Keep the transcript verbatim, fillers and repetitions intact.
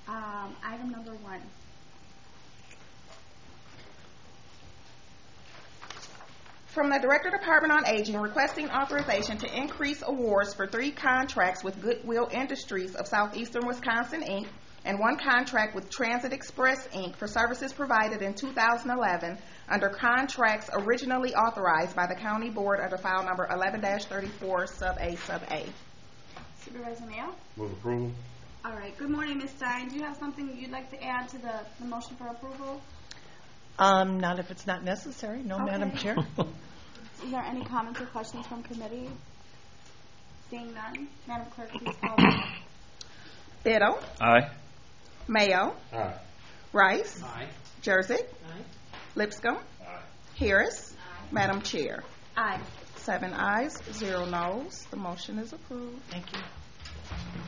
Um, item number one. From the Director Department on Aging, requesting authorization to increase awards for three contracts with Goodwill Industries of Southeastern Wisconsin, Incorporated, and one contract with Transit Express, Incorporated for services provided in two thousand eleven under contracts originally authorized by the County Board under file number eleven dash thirty-four, sub A, sub A. Supervisor Mayo? Move approval. All right. Good morning, Miz Stein. Do you have something you'd like to add to the, the motion for approval? Um, not if it's not necessary. No, Okay. Madam Chair. Is there any comments or questions from committee? Seeing none, Madam Clerk, please call the roll. Biddle, Aye. Mayo, Aye. Rice, Aye. Jersey, Lipscomb, Aye. Harris, Madam Chair. Aye. Seven ayes, zero noes. The motion is approved. Thank you.